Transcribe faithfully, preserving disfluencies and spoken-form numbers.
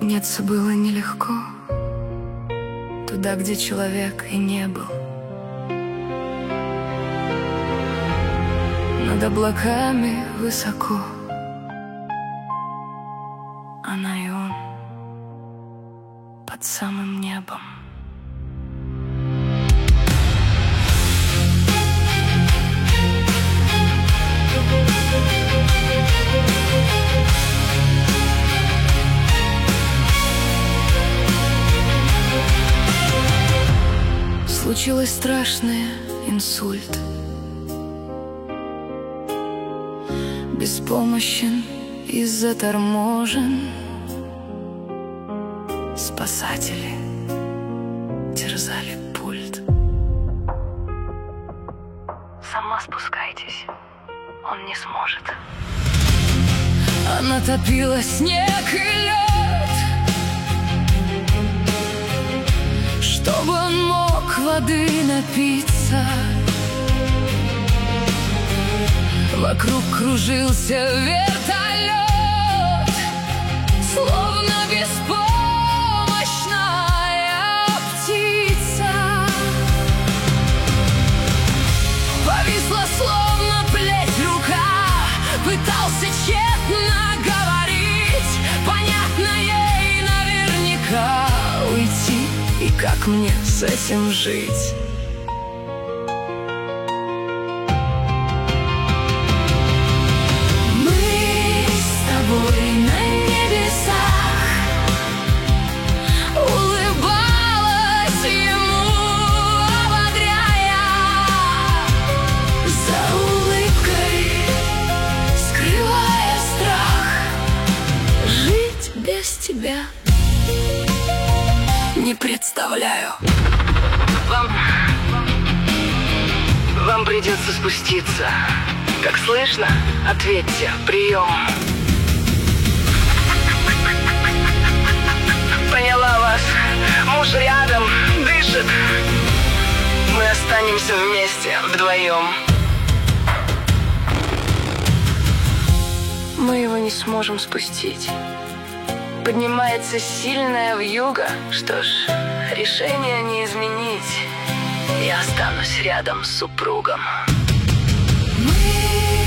Подняться было нелегко туда, где человек и не был. Над облаками высоко она и он под самым небом. Случилось страшное, инсульт. Беспомощен и заторможен. Спасатели терзали пульт. Сама спускайтесь, он не сможет. Она топила снег и лед, чтобы он мог воды напиться. Вокруг кружился вертолет, словно беспомощная птица. Повисла словно плеть рука, пытался тщетно говорить. Понятно ей наверняка уйти, и как мне с этим жить? Без тебя не представляю. Вам... Вам придется спуститься. Как слышно? Ответьте. Прием. Поняла вас. Муж рядом, дышит. Мы останемся вместе, вдвоем. Мы его не сможем спустить. Поднимается сильная вьюга. Что ж, решение не изменить. Я останусь рядом с супругом. Мы